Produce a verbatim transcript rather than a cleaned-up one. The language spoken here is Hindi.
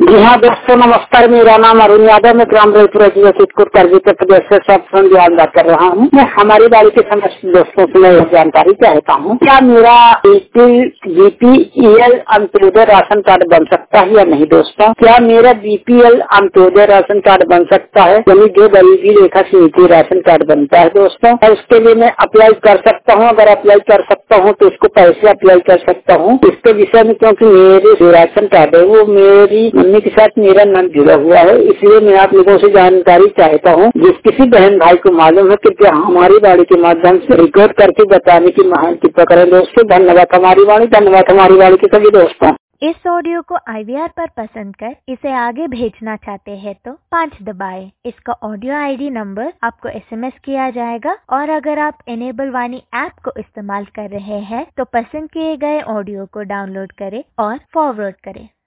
जी हाँ दोस्तों, नमस्कार। मेरा नाम अरुण यादव, मैं ग्राम रईपुरा जिला चित्रकूट उत्तर प्रदेश से सब ध्यान बात कर रहा हूँ। मैं हमारी बाड़ी के समस्त दोस्तों से मैं जानकारी चाहता हूँ, क्या मेरा बीपीएल अंत्योदय राशन कार्ड बन सकता है या नहीं। दोस्तों, क्या मेरा बीपीएल अंत्योदय राशन कार्ड बन सकता है, यानी जो गरीबी रेखा से नीचे राशन कार्ड बनता है दोस्तों, और उसके लिए मैं अप्लाई कर सकता हूँ। अगर अप्लाई कर सकता हूँ तो इसको कैसे अप्लाई कर सकता हूँ, इसके विषय में, क्योंकि मेरे जो राशन कार्ड है वो मेरी मम्मी के साथ मेरा नाम जुड़ा हुआ है, इसलिए मैं आप लोगों से जानकारी चाहता हूँ। जिस किसी बहन भाई को मालूम है कृपया हमारी बाड़ी के माध्यम से रिकॉर्ड करके बताने की महान कृपा करें। दोस्तों धन्यवाद हमारी बाड़ी, धन्यवाद हमारी बाड़ी के सभी दोस्तों। इस ऑडियो को आईवीआर पर पसंद कर इसे आगे भेजना चाहते हैं तो पाँच दबाएं। इसका ऑडियो आईडी नंबर आपको एसएमएस किया जाएगा, और अगर आप एनेबल वाणी ऐप को इस्तेमाल कर रहे हैं तो पसंद किए गए ऑडियो को डाउनलोड करें और फॉरवर्ड करें।